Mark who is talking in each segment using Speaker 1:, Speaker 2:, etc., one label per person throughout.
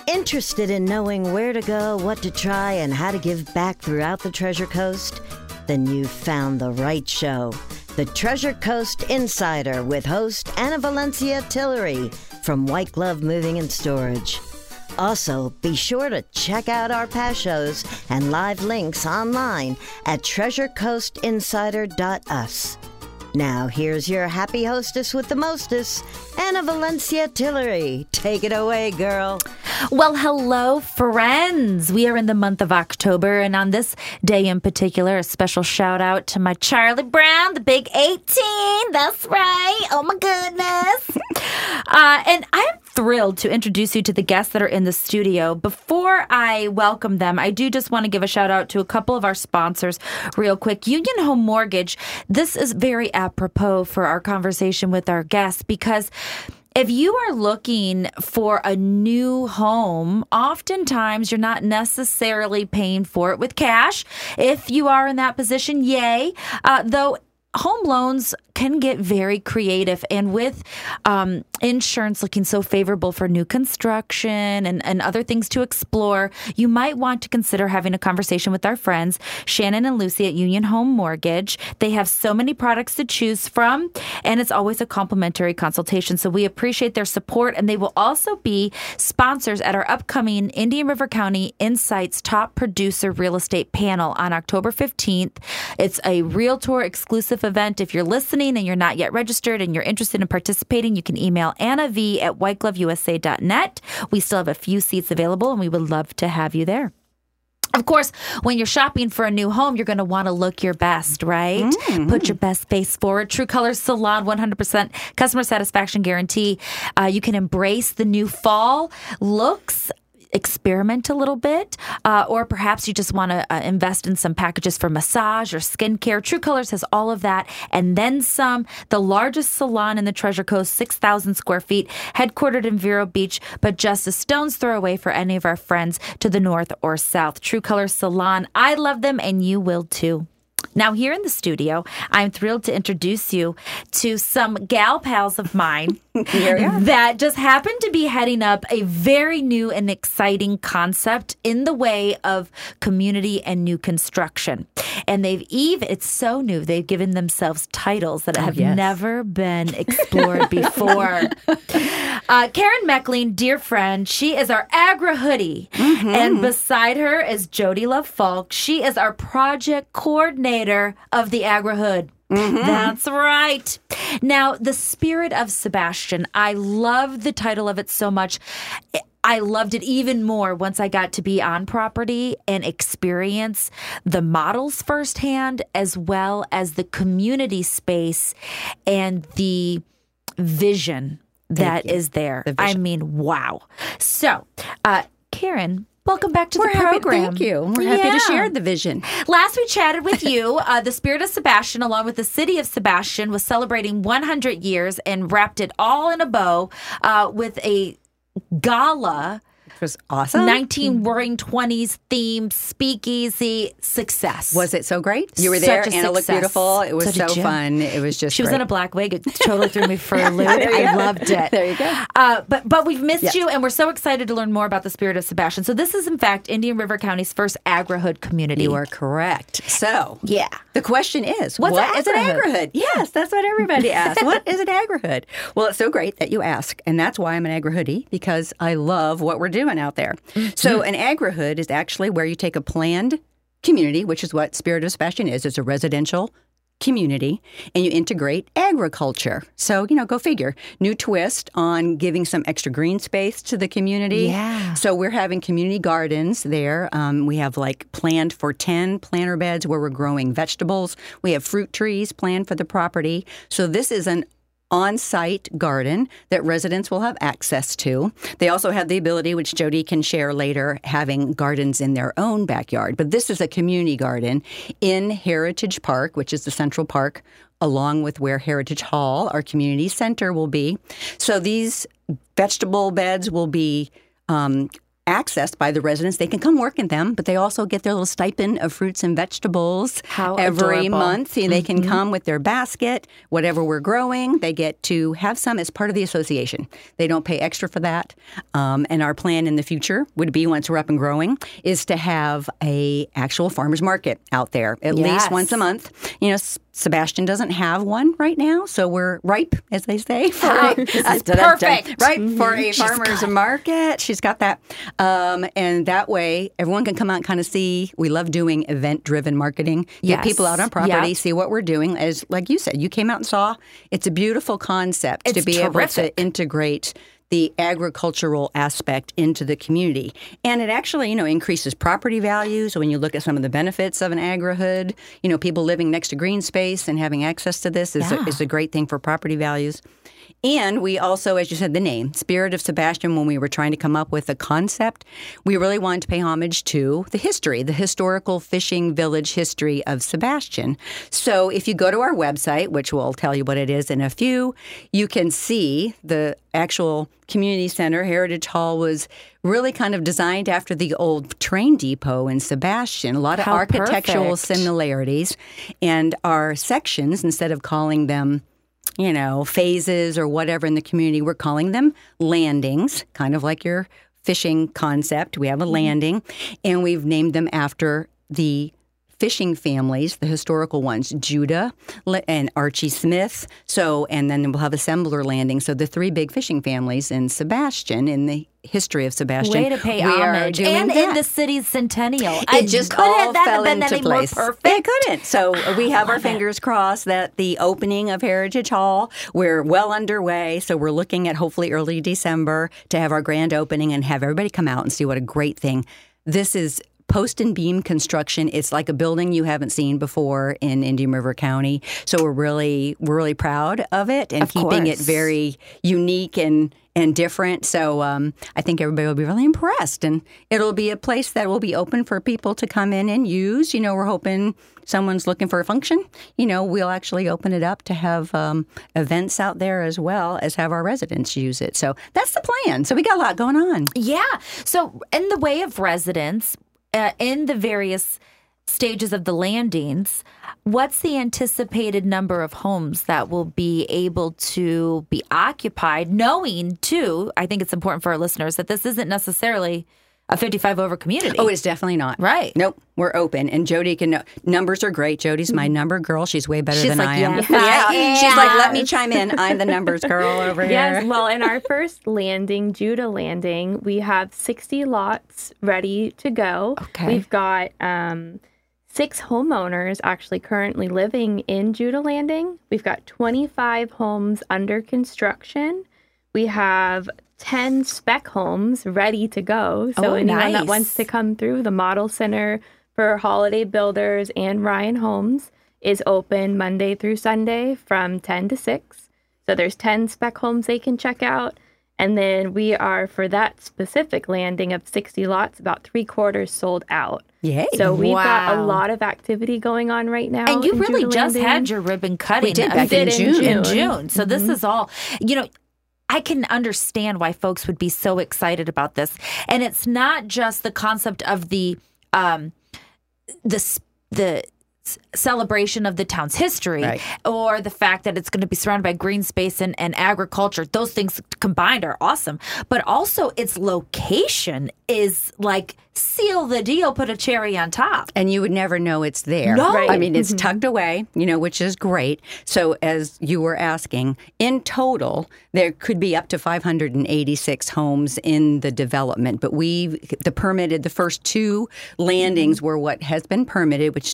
Speaker 1: Interested in knowing where to go, what to try, and how to give back throughout the Treasure Coast? Then you've found the right show. The Treasure Coast Insider with host Anna Valencia Tillery from White Glove Moving and Storage. Also, be sure to check out our past shows and live links online at treasurecoastinsider.us. Now, here's your happy hostess with the mostest, Anna Valencia Tillery. Take it away, girl.
Speaker 2: Well, hello, friends. We are in the month of October, and on this day in particular, a special shout out to my Charlie Brown, the big 18. That's right. Oh, my goodness. And I'm thrilled to introduce you to the guests that are in the studio. Before I welcome them, I do just want to give a shout out to a couple of our sponsors real quick. Union Home Mortgage. This is very apropos for our conversation with our guests because if you are looking for a new home, oftentimes you're not necessarily paying for it with cash. If you are in that position, yay. Though home loans can get very creative, and with insurance looking so favorable for new construction and other things to explore, you might want to consider having a conversation with our friends, Shannon and Lucy at Union Home Mortgage. They have so many products to choose from, and it's always a complimentary consultation. So we appreciate their support, and they will also be sponsors at our upcoming Indian River County Insights Top Producer Real Estate Panel on October 15th. It's a Realtor exclusive event. If you're listening and you're not yet registered and you're interested in participating, you can email annav@whitegloveusa.net. We still have a few seats available, and we would love to have you there. Of course, when you're shopping for a new home, you're going to want to look your best, right? Mm-hmm. Put your best face forward. True Colors Salon, 100% customer satisfaction guarantee. You can embrace the new fall looks, experiment a little bit, or perhaps you just want to invest in some packages for massage or skincare. True Colors has all of that and then some. The largest salon in the Treasure Coast, 6,000 square feet, headquartered in Vero Beach, but just a stone's throw away for any of our friends to the north or south. True Colors Salon. I love them, and you will too. Now, here in the studio, I'm thrilled to introduce you to some gal pals of mine that just happen to be heading up a very new and exciting concept in the way of community and new construction. And it's so new, they've given themselves titles that have never been explored before. Karen Meckling, dear friend, she is our Agra Hoodie. Mm-hmm. And beside her is Jody Love Falk. She is our project coordinator of the Agra Hood. Mm-hmm. That's right. Now, the Spirit of Sebastian, I love the title of it so much. I loved it even more once I got to be on property and experience the models firsthand, as well as the community space and the vision that is there. I mean, wow. So, Karen, welcome back to the program.
Speaker 3: Thank you. We're happy to share the vision.
Speaker 2: Last we chatted with you, the Spirit of Sebastian, along with the City of Sebastian, was celebrating 100 years and wrapped it all in a bow with a gala.
Speaker 3: It was awesome.
Speaker 2: 19 Roaring 20s theme speakeasy success.
Speaker 3: Was it so great? You were there. Anna looked beautiful. It was so fun. It was just
Speaker 2: She was in a black wig. It totally threw me for a loop. I loved it.
Speaker 3: There you go.
Speaker 2: But we've missed you, and we're so excited to learn more about the Spirit of Sebastian. So this is, in fact, Indian River County's first Agra-Hood community.
Speaker 3: You are correct. So
Speaker 2: yeah,
Speaker 3: the question is, what is an Agra-Hood? Yes, that's what everybody asks. What is an Agra-Hood? Well, it's so great that you ask, and that's why I'm an Agra-Hoodie, because I love what we're doing out there. Mm-hmm. So an Agra-Hood is actually where you take a planned community, which is what Spirit of Sebastian is. It's a residential community, and you integrate agriculture. So, go figure. New twist on giving some extra green space to the community.
Speaker 2: Yeah.
Speaker 3: So we're having community gardens there. We have planned for 10 planter beds where we're growing vegetables. We have fruit trees planned for the property. So this is an on-site garden that residents will have access to. They also have the ability, which Jody can share later, having gardens in their own backyard. But this is a community garden in Heritage Park, which is the central park, along with where Heritage Hall, our community center, will be. So these vegetable beds will be accessed by the residents. They can come work in them, but they also get their little stipend of fruits and vegetables every month. They can come with their basket, whatever we're growing. They get to have some as part of the association. They don't pay extra for that. And our plan in the future would be, once we're up and growing, is to have a actual farmer's market out there at least once a month. Sebastian doesn't have one right now, so we're ripe, as they say, for
Speaker 2: perfect.
Speaker 3: Ripe for a farmer's market. She's got that. And that way, everyone can come out and kind of see. We love doing event-driven marketing. Get people out on property, see what we're doing. As like you said, you came out and saw. It's a beautiful concept to be able to integrate the agricultural aspect into the community. And it actually, increases property values. When you look at some of the benefits of an agri-hood, people living next to green space and having access to this is a great thing for property values. And we also, as you said, the name, Spirit of Sebastian, when we were trying to come up with a concept, we really wanted to pay homage to the history, the historical fishing village history of Sebastian. So if you go to our website, which we'll tell you what it is in a few, you can see the actual community center. Heritage Hall was really kind of designed after the old train depot in Sebastian. A lot of architectural similarities. And our sections, instead of calling them phases or whatever in the community, we're calling them landings, kind of like your fishing concept. We have a landing, and we've named them after the fishing families, the historical ones, Judah and Archie Smith. And then we'll have Assembler Landing. So the three big fishing families in Sebastian, in the history of Sebastian.
Speaker 2: Way to pay homage. And in the city's centennial.
Speaker 3: It just all fell into place. It couldn't. So we have our fingers crossed that the opening of Heritage Hall, we're well underway. So we're looking at hopefully early December to have our grand opening and have everybody come out and see what a great thing. This is post and beam construction. It's like a building you haven't seen before in Indian River County. So we're really proud of it and keeping it very unique and different. So I think everybody will be really impressed. And it'll be a place that will be open for people to come in and use. We're hoping someone's looking for a function. We'll actually open it up to have events out there as well as have our residents use it. So that's the plan. So we got a lot going on.
Speaker 2: Yeah. So in the way of residents, in the various stages of the landings, what's the anticipated number of homes that will be able to be occupied, knowing, too, I think it's important for our listeners that this isn't necessarily a 55 over community.
Speaker 3: Oh, it's definitely not.
Speaker 2: Right.
Speaker 3: Nope. We're open. And Jody can numbers are great. Jody's my number girl. She's way better than I am.
Speaker 2: Yeah.
Speaker 3: She's like, let me chime in. I'm the numbers girl over here.
Speaker 4: Yes. Well, in our first landing, Judah Landing, we have 60 lots ready to go.
Speaker 2: Okay.
Speaker 4: We've got 6 homeowners actually currently living in Judah Landing. We've got 25 homes under construction. We have 10 spec homes ready to go. So anyone that wants to come through, the Model Center for Holiday Builders and Ryan Homes is open Monday through Sunday from 10 to 6. So there's 10 spec homes they can check out. And then we are, for that specific landing of 60 lots, about 3/4 sold out.
Speaker 3: Yay.
Speaker 4: So we've got a lot of activity going on right now.
Speaker 2: And you really
Speaker 4: Judah
Speaker 2: just
Speaker 4: Landing.
Speaker 2: had your ribbon cutting.
Speaker 3: We did back in
Speaker 2: June. So this is all, I can understand why folks would be so excited about this. And it's not just the concept of the celebration of the town's history, or the fact that it's going to be surrounded by green space and agriculture. Those things combined are awesome. But also its location is like seal the deal, put a cherry on top.
Speaker 3: And you would never know it's there.
Speaker 2: No. Right.
Speaker 3: I mean, it's tucked away, which is great. So as you were asking, in total, there could be up to 586 homes in the development. But the first 2 landings were what has been permitted, which is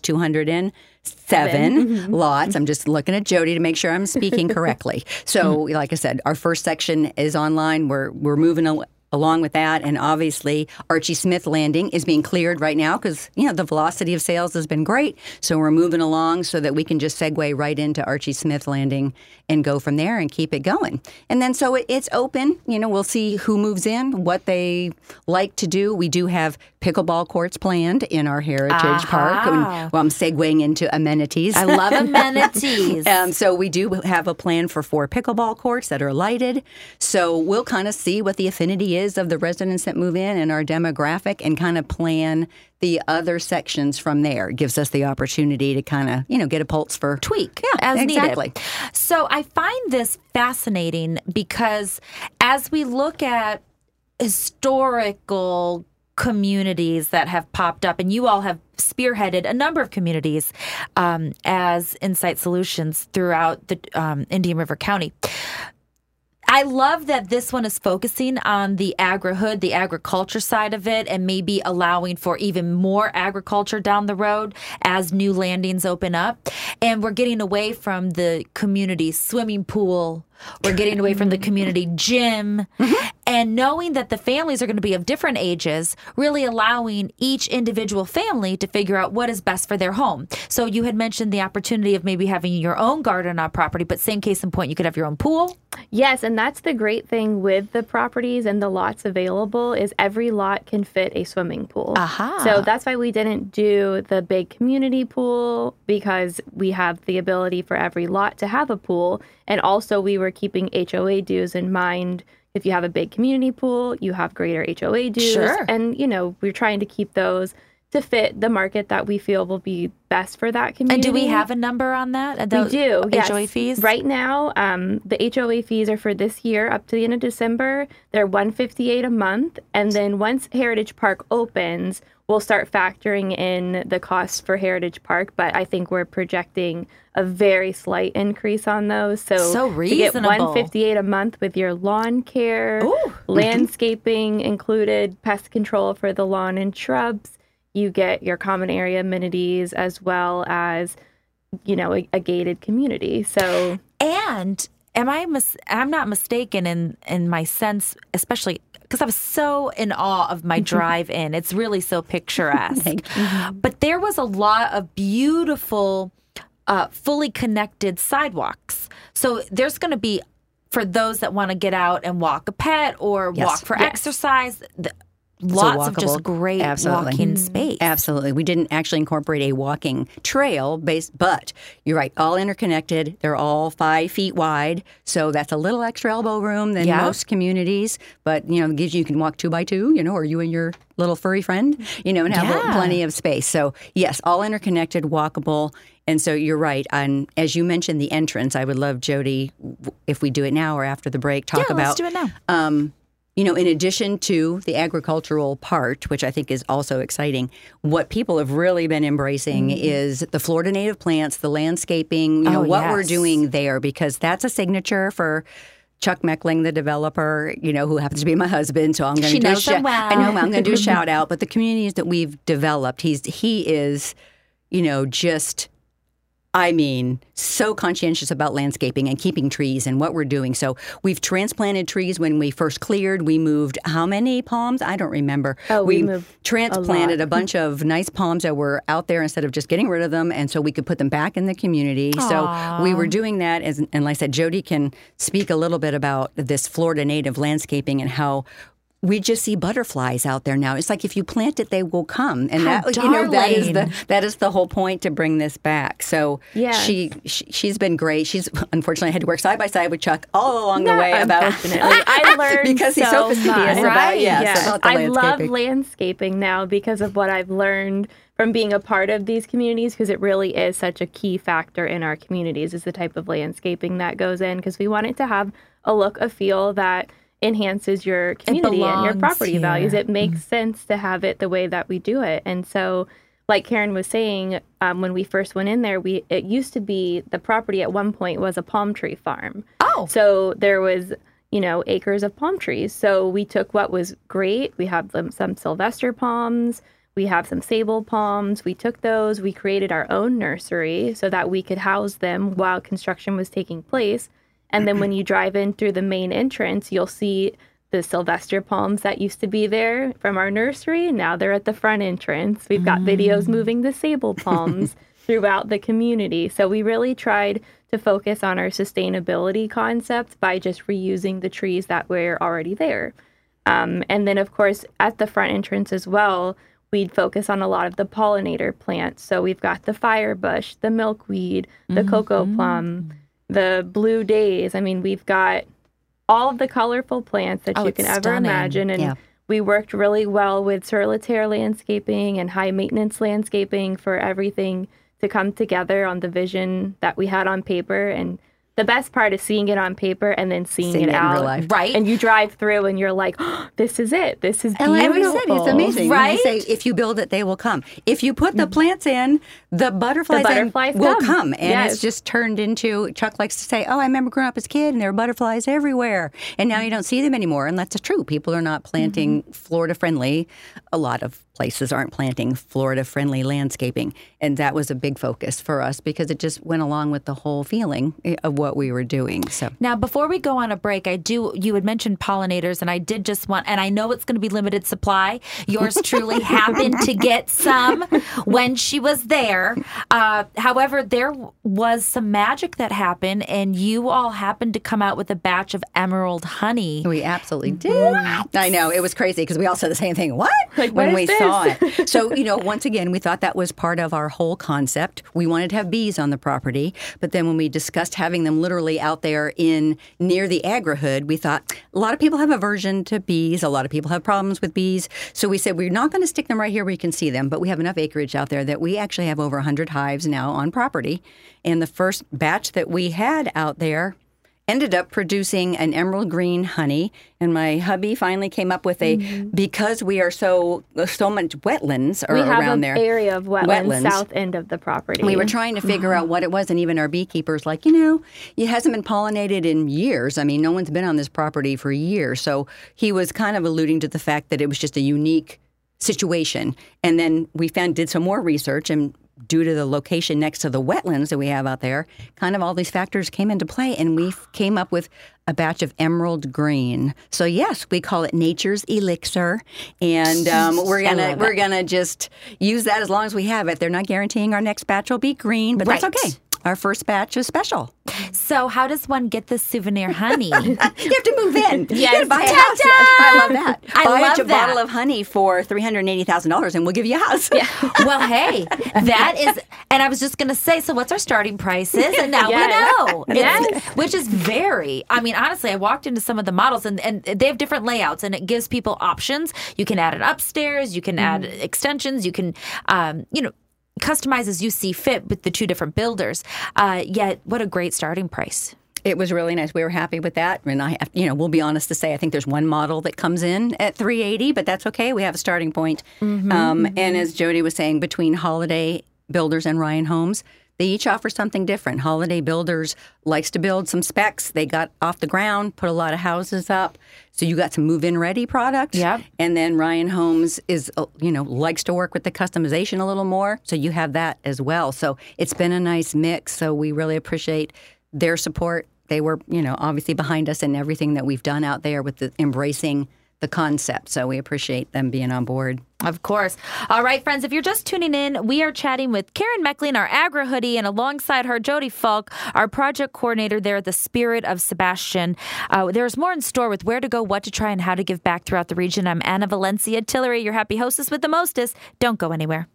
Speaker 3: 207 lots. I'm just looking at Jody to make sure I'm speaking correctly. So like I said, our first section is online. We're moving along with that, and obviously Archie Smith Landing is being cleared right now because the velocity of sales has been great. So we're moving along so that we can just segue right into Archie Smith Landing and go from there and keep it going. And then so it's open. We'll see who moves in, what they like to do. We do have pickleball courts planned in our Heritage Park. Well, I'm segueing into amenities.
Speaker 2: I love amenities.
Speaker 3: So we do have a plan for 4 pickleball courts that are lighted. So we'll kind of see what the affinity is of the residents that move in and our demographic and kind of plan the other sections from there. It gives us the opportunity to kind of, get a pulse for
Speaker 2: tweak
Speaker 3: as
Speaker 2: exactly.
Speaker 3: needed.
Speaker 2: So I find this fascinating because as we look at historical communities that have popped up, and you all have spearheaded a number of communities as Insight Solutions throughout the Indian River County. I love that this one is focusing on the agri-hood, the agriculture side of it, and maybe allowing for even more agriculture down the road as new landings open up. And we're getting away from the community swimming pool. We're getting away from the community gym. And knowing that the families are going to be of different ages, really allowing each individual family to figure out what is best for their home. So you had mentioned the opportunity of maybe having your own garden on property, but same case in point, you could have your own pool.
Speaker 4: Yes, and that's the great thing with the properties and the lots available is every lot can fit a swimming pool.
Speaker 2: Aha.
Speaker 4: So that's why we didn't do the big community pool, because we have the ability for every lot to have a pool. And also we were keeping HOA dues in mind. If you have a big community pool, you have greater HOA dues.
Speaker 2: Sure.
Speaker 4: And, we're trying to keep those to fit the market that we feel will be best for that community.
Speaker 2: And do we have a number on that?
Speaker 4: We do, yes.
Speaker 2: HOA fees?
Speaker 4: Right now, the HOA fees are for this year up to the end of December. They're $158 a month. And then once Heritage Park opens, we'll start factoring in the costs for Heritage Park. But I think we're projecting a very slight increase on those. So
Speaker 2: reasonable.
Speaker 4: To get $158 a month with your lawn care, landscaping included, pest control for the lawn and shrubs. You get your common area amenities as well as, a gated community. So,
Speaker 2: and I'm not mistaken in my sense, especially because I was so in awe of my drive in. It's really so picturesque. But there was a lot of beautiful, fully connected sidewalks. So there's going to be, for those that want to get out and walk a pet or walk for exercise, lots of just great walking space.
Speaker 3: Absolutely. We didn't actually incorporate a walking trail but you're right, all interconnected. They're all 5 feet wide. So that's a little extra elbow room than most communities. But, gives you can walk 2 by 2, or you and your little furry friend, and have plenty of space. So yes, all interconnected, walkable. And so you're right. And as you mentioned, the entrance, I would love, Jody, if we do it now or after the break, talk about.
Speaker 2: Let's do it now.
Speaker 3: In addition to the agricultural part, which I think is also exciting, what people have really been embracing is the Florida native plants, the landscaping, what we're doing there, because that's a signature for Chuck Meckling, the developer, who happens to be my husband. So I'm going to do I know I'm going to do a shout out. But the communities that we've developed, he is, just so conscientious about landscaping and keeping trees and what we're doing. So we've transplanted trees when we first cleared. We moved how many palms? I don't remember.
Speaker 4: We moved
Speaker 3: transplanted a bunch of nice palms that were out there instead of just getting rid of them, and so we could put them back in the community.
Speaker 2: Aww.
Speaker 3: So we were doing that, and like I said, Jody can speak a little bit about this Florida native landscaping and how we just see butterflies out there now. It's like if you plant it, they will come, and that is the whole point to bring this back. So she's been great. She's unfortunately had to work side by side with Chuck all along the way.
Speaker 4: Unfortunately, I learned
Speaker 3: because he's so fastidious about about the
Speaker 4: I
Speaker 3: landscaping.
Speaker 4: love landscaping now because of what I've learned from being a part of these communities, because it really is such a key factor in our communities is the type of landscaping that goes in, because we want it to have a look, a feel that enhances your community and your property values. It makes sense to have it the way that we do it. And so, like Karen was saying, when we first went in there, it used to be the property at one point was a palm tree farm.
Speaker 2: Oh.
Speaker 4: So there was, acres of palm trees. So we took what was great. We have some Sylvester palms. We have some sable palms. We took those. We created our own nursery so that we could house them while construction was taking place. And then when you drive in through the main entrance, you'll see the Sylvester palms that used to be there from our nursery. Now they're at the front entrance. We've got videos moving the sable palms throughout the community. So we really tried to focus on our sustainability concept by just reusing the trees that were already there. And then, of course, at the front entrance as well, we'd focus on a lot of the pollinator plants. So we've got the firebush, the milkweed, the cocoa plum, the blue days. I mean, we've got all of the colorful plants that you can ever imagine. And we worked really well with solitaire landscaping and high maintenance landscaping for everything to come together on the vision that we had on paper. And the best part is seeing it on paper and then seeing it out.
Speaker 3: In real life.
Speaker 2: Right.
Speaker 4: And you drive through and you're like, oh, this is it. This is beautiful.
Speaker 3: And like we said, it's amazing.
Speaker 2: Right?
Speaker 3: We say, if you build it, they will come. If you put the plants in, the butterflies will come. And it's just turned into, Chuck likes to say, oh, I remember growing up as a kid and there were butterflies everywhere. And now you don't see them anymore. And that's true. People are not planting Florida-friendly. A lot of places aren't planting Florida-friendly landscaping. And that was a big focus for us because it just went along with the whole feeling of what we were doing. So
Speaker 2: now, before we go on a break, you had mentioned pollinators, and I did just want, and I know it's going to be limited supply. Yours truly happened to get some when she was there. However, there was some magic that happened, and you all happened to come out with a batch of emerald honey.
Speaker 3: We absolutely did. What? I know. It was crazy because we all said the same thing. What?
Speaker 4: Like,
Speaker 3: when
Speaker 4: what
Speaker 3: we
Speaker 4: is this?
Speaker 3: saw it. So, once again, we thought that was part of our whole concept. We wanted to have bees on the property, but then when we discussed having them literally out there near the agri-hood, we thought a lot of people have aversion to bees. A lot of people have problems with bees. So we said we're not going to stick them right here where you can see them, but we have enough acreage out there that we actually have over 100 hives now on property. And the first batch that we had out there ended up producing an emerald green honey. And my hubby finally came up with because we are so much wetlands around there.
Speaker 4: We have an area of wetlands south end of the property.
Speaker 3: We were trying to figure out what it was, and even our beekeepers like, it hasn't been pollinated in years. I mean, no one's been on this property for years. So he was kind of alluding to the fact that it was just a unique situation. And then we did some more research, and due to the location next to the wetlands that we have out there, kind of all these factors came into play, and we came up with a batch of emerald green. So yes, we call it nature's elixir, and we're gonna just use that as long as we have it. They're not guaranteeing our next batch will be green, but that's okay. Our first batch is special.
Speaker 2: So how does one get this souvenir honey?
Speaker 3: You have to move in.
Speaker 4: Yes.
Speaker 3: You have to buy a house. I love that.
Speaker 2: Buy
Speaker 3: a bottle of honey for $380,000 and we'll give you a house.
Speaker 2: Yeah. Well, hey, that is, and I was just going to say, so what's our starting prices? And now we know. Which is honestly, I walked into some of the models and they have different layouts and it gives people options. You can add it upstairs. You can add extensions. You can, customize as you see fit with the two different builders. Yet, what a great starting price.
Speaker 3: It was really nice. We were happy with that. And we'll be honest to say, I think there's one model that comes in at $380, but that's okay. We have a starting point. And as Jody was saying, between Holiday Builders and Ryan Homes, they each offer something different. Holiday Builders likes to build some specs. They got off the ground, put a lot of houses up. So you got some move-in ready product.
Speaker 2: Yep.
Speaker 3: And then Ryan Homes is, likes to work with the customization a little more. So you have that as well. So it's been a nice mix. So we really appreciate their support. They were, obviously behind us in everything that we've done out there with embracing the concept. So we appreciate them being on board.
Speaker 2: Of course. All right, friends, if you're just tuning in, we are chatting with Karen Mecklin, our agri-hoodie, and alongside her, Jody Falk, our project coordinator there at the Spirit of Sebastian. There's more in store with where to go, what to try, and how to give back throughout the region. I'm Anna Valencia Tillery, your happy hostess with the mostest. Don't go anywhere.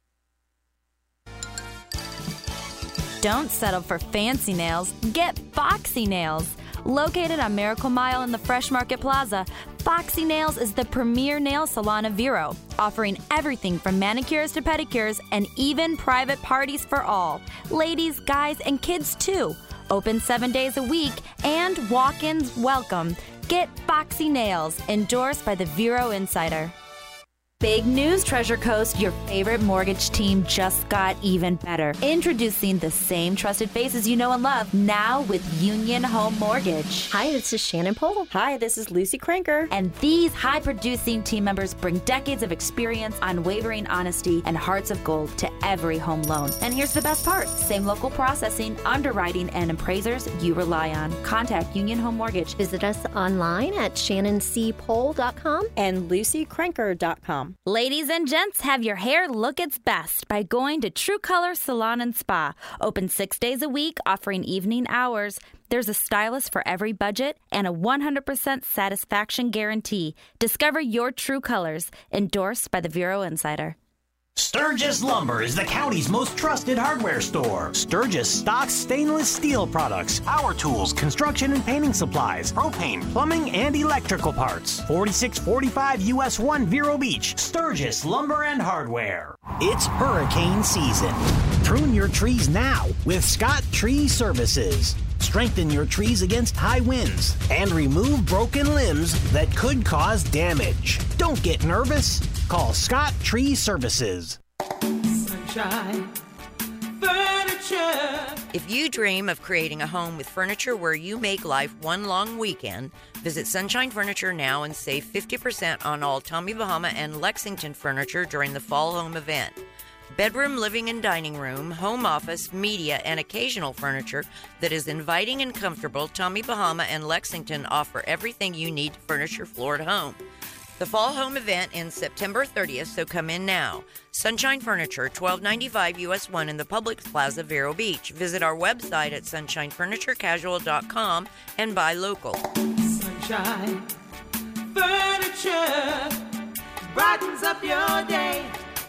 Speaker 2: Don't settle for fancy nails. Get Foxy Nails. Located on Miracle Mile in the Fresh Market Plaza, Foxy Nails is the premier nail salon of Vero, offering everything from manicures to pedicures and even private parties for all. Ladies, guys, and kids too. Open 7 days a week and walk-ins welcome. Get Foxy Nails, endorsed by the Vero Insider. Big news, Treasure Coast. Your favorite mortgage team just got even better. Introducing the same trusted faces you know and love, now with Union Home Mortgage.
Speaker 5: Hi, this is Shannon Pohl.
Speaker 6: Hi, this is Lucy Cranker.
Speaker 2: And these high-producing team members bring decades of experience, unwavering honesty, and hearts of gold to every home loan. And here's the best part. Same local processing, underwriting, and appraisers you rely on. Contact Union Home Mortgage.
Speaker 5: Visit us online at shannonCpohl.com
Speaker 6: and lucycranker.com.
Speaker 2: Ladies and gents, have your hair look its best by going to True Color Salon and Spa. Open 6 days a week, offering evening hours. There's a stylist for every budget and a 100% satisfaction guarantee. Discover your true colors, endorsed by the Vero Insider.
Speaker 7: Sturgis Lumber is the county's most trusted hardware store. Sturgis stocks stainless steel products, power tools, construction and painting supplies, propane, plumbing, and electrical parts. 4645 US 1 Vero Beach, Sturgis Lumber and Hardware. It's hurricane season. Prune your trees now with Scott Tree Services. Strengthen your trees against high winds and remove broken limbs that could cause damage. Don't get nervous. Call Scott Tree Services.
Speaker 8: Sunshine Furniture.
Speaker 9: If you dream of creating a home with furniture where you make life one long weekend, visit Sunshine Furniture now and save 50% on all Tommy Bahama and Lexington furniture during the Fall Home event. Bedroom, living, and dining room, home office, media, and occasional furniture that is inviting and comfortable, Tommy Bahama and Lexington offer everything you need to furnish your floor at home. The Fall Home event ends September 30th, so come in now. Sunshine Furniture, 1295 US 1 in the Publix Plaza, Vero Beach. Visit our website at sunshinefurniturecasual.com and buy local.
Speaker 8: Sunshine Furniture brightens up your day.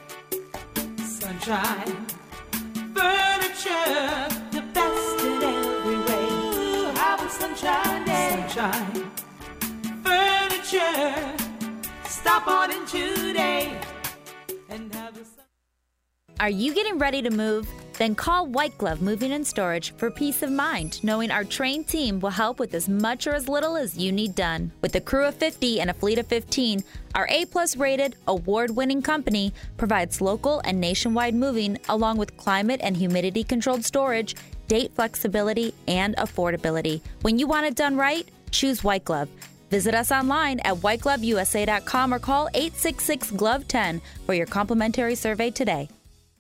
Speaker 8: Sunshine Furniture, the best in every way. Ooh, have a sunshine day. Sunshine Furniture. Stop on in today and have a...
Speaker 2: Are you getting ready to move? Then call White Glove Moving and Storage for peace of mind, knowing our trained team will help with as much or as little as you need done. With a crew of 50 and a fleet of 15, our A-plus rated, award-winning company provides local and nationwide moving along with climate and humidity-controlled storage, date flexibility, and affordability. When you want it done right, choose White Glove. Visit us online at whitegloveusa.com or call 866-GLOVE-10 for your complimentary survey today.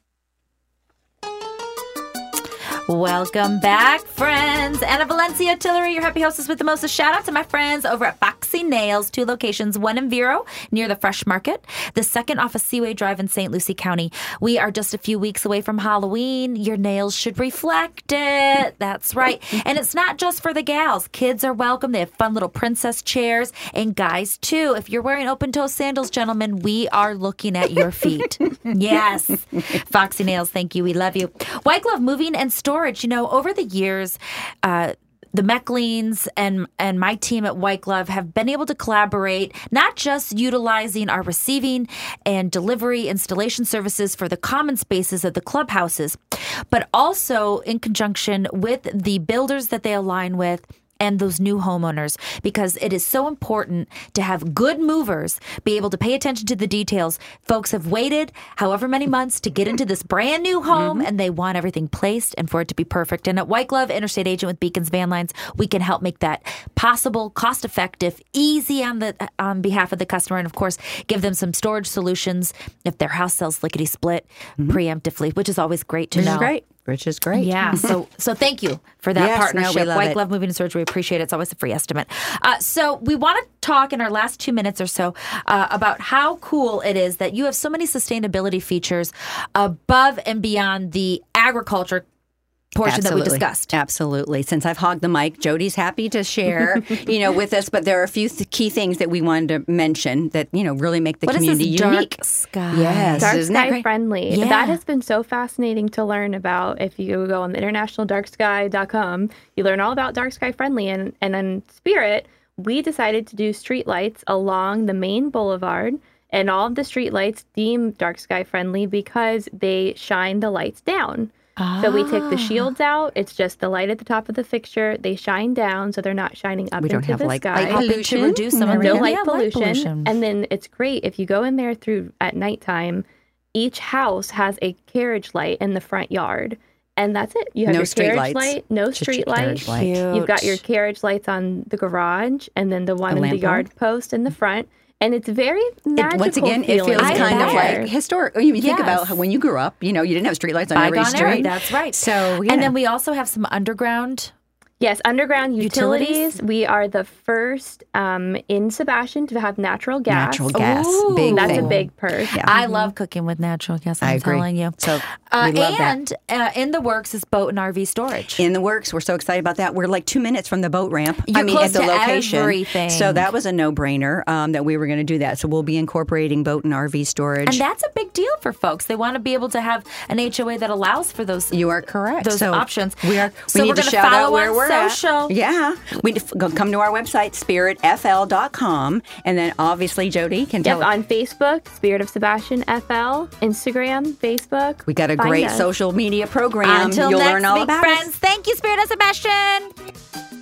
Speaker 2: Welcome back, friends. Anna Valencia Tillery, your happy hostess with the mostest. Shout out to my friends over at Foxy Nails, 2 locations, one in Vero near the Fresh Market, the second off of Seaway Drive in St. Lucie County. We are just a few weeks away from Halloween. Your nails should reflect it. That's right. And it's not just for the gals. Kids are welcome. They have fun little princess chairs. And guys, too. If you're wearing open-toe sandals, gentlemen, we are looking at your feet. Yes. Foxy Nails, thank you. We love you. White Glove Moving and Storage. You know, over the years, the Mecklings and my team at White Glove have been able to collaborate, not just utilizing our receiving and delivery installation services for the common spaces of the clubhouses, but also in conjunction with the builders that they align with and those new homeowners, because it is so important to have good movers be able to pay attention to the details. Folks have waited however many months to get into this brand new home, and they want everything placed and for it to be perfect. And at White Glove, interstate agent with Beacons Van Lines, we can help make that possible, cost-effective, easy on behalf of the customer, and of course, give them some storage solutions if their house sells lickety-split preemptively, which is always great to know.
Speaker 3: Which is great.
Speaker 2: Yeah. So thank you for that partnership.
Speaker 3: No, we love
Speaker 2: White
Speaker 3: it.
Speaker 2: Glove Moving and Storage, we appreciate it. It's always a free estimate. So we want to talk in our last 2 minutes or so about how cool it is that you have so many sustainability features above and beyond the agriculture portion that we discussed.
Speaker 3: Absolutely. Since I've hogged the mic, Jody's happy to share, with us. But there are a few key things that we wanted to mention that, really make the community unique.
Speaker 2: Dark sky.
Speaker 3: Yes.
Speaker 4: Dark
Speaker 3: Isn't that
Speaker 4: sky
Speaker 3: great?
Speaker 4: friendly.
Speaker 2: Yeah.
Speaker 4: That has been so fascinating to learn about. If you go on the internationaldarksky.com, you learn all about dark sky friendly. And in Spirit, we decided to do street lights along the main boulevard. And all of the street lights deem dark sky friendly because they shine the lights down. So we take the shields out. It's just the light at the top of the fixture. They shine down, so they're not shining up
Speaker 3: We don't
Speaker 4: into
Speaker 3: have
Speaker 4: the
Speaker 3: light
Speaker 4: sky.
Speaker 3: pollution.
Speaker 2: To reduce some of
Speaker 4: No
Speaker 2: the
Speaker 4: light pollution. And then it's great if you go in there at nighttime. Each house has a carriage light in the front yard, and that's it. You have
Speaker 3: No
Speaker 4: your
Speaker 3: street
Speaker 4: carriage
Speaker 3: lights.
Speaker 4: light, no
Speaker 3: Just
Speaker 4: street
Speaker 3: your
Speaker 4: light.
Speaker 3: carriage light.
Speaker 4: You've got your carriage lights on the garage, and then the one in the
Speaker 3: lamp
Speaker 4: yard post in the front. And it's very magical.
Speaker 3: Once again, it
Speaker 4: feeling
Speaker 3: feels kind of
Speaker 4: there.
Speaker 3: like historic. You think
Speaker 2: Yes.
Speaker 3: about how when you grew up, you didn't have streetlights on every
Speaker 2: Bygone era.
Speaker 3: street.
Speaker 2: That's right.
Speaker 3: So, yeah.
Speaker 2: And then we also have some underground.
Speaker 4: Yes, underground utilities.
Speaker 2: Utilities?
Speaker 4: We are the first in Sebastian to have natural gas.
Speaker 3: Natural gas.
Speaker 2: Ooh.
Speaker 3: Big
Speaker 4: That's
Speaker 3: thing.
Speaker 4: a big perk.
Speaker 3: Yeah.
Speaker 2: I love cooking with natural gas.
Speaker 3: I
Speaker 2: I'm
Speaker 3: agree.
Speaker 2: telling you.
Speaker 3: So We love
Speaker 2: and in the works is boat and RV storage.
Speaker 3: In the works. We're so excited about that. We're like 2 minutes from the boat ramp.
Speaker 2: You're close
Speaker 3: at the
Speaker 2: to
Speaker 3: location.
Speaker 2: everything.
Speaker 3: So that was a no-brainer that we were going to do that. So we'll be incorporating boat and RV storage.
Speaker 2: And that's a big deal for folks. They want to be able to have an HOA that allows for those.
Speaker 3: You are correct.
Speaker 2: Those options.
Speaker 3: We need
Speaker 2: we're
Speaker 3: to
Speaker 2: gonna
Speaker 3: shout
Speaker 2: follow
Speaker 3: out where
Speaker 2: on
Speaker 3: we're
Speaker 2: social.
Speaker 3: at. Yeah. Come to our website, spiritfl.com. And then obviously Jody can tell
Speaker 4: on Facebook, Spirit of Sebastian FL, Instagram, Facebook.
Speaker 3: We got a
Speaker 4: Find
Speaker 3: great
Speaker 4: us.
Speaker 3: social media program.
Speaker 2: Until
Speaker 3: You'll
Speaker 2: next
Speaker 3: learn all
Speaker 2: week,
Speaker 3: about
Speaker 2: friends.
Speaker 3: us.
Speaker 2: Thank you, Spirit of Sebastian.